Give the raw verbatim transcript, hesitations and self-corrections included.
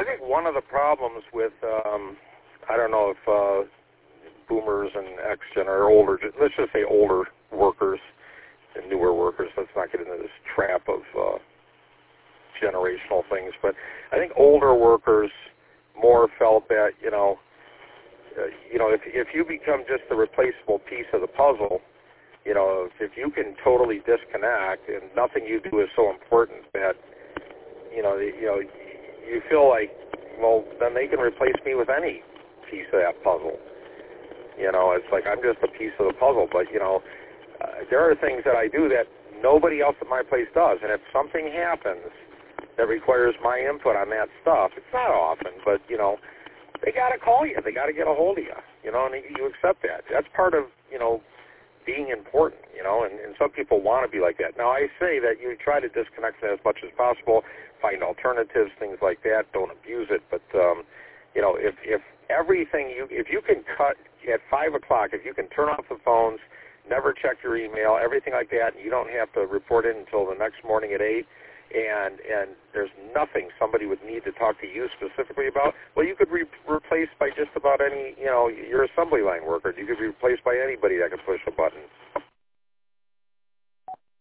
think one of the problems with, um, I don't know if uh, boomers and X-Gen or older, let's just say older workers and newer workers, let's not get into this trap of uh, generational things, but I think older workers more felt that, you know, uh, you know, if if you become just the replaceable piece of the puzzle, you know, if, if you can totally disconnect and nothing you do is so important that, you know, you know, you feel like, well, then they can replace me with any piece of that puzzle. You know, it's like I'm just a piece of the puzzle, but, you know, uh, there are things that I do that nobody else at my place does, and if something happens that requires my input on that stuff, it's not often, but, you know, they got to call you. They got to get a hold of you, you know, and you accept that. That's part of, you know, being important, you know, and, and some people want to be like that. Now, I say that you try to disconnect it as much as possible, find alternatives, things like that. Don't abuse it. But, um, you know, if, if everything you, if you can cut at five o'clock, if you can turn off the phones, never check your email, everything like that, and you don't have to report in until the next morning at eight, and and there's nothing somebody would need to talk to you specifically about, well, you could be replaced by just about any, you know, your assembly line worker. You could be replaced by anybody that can push a button.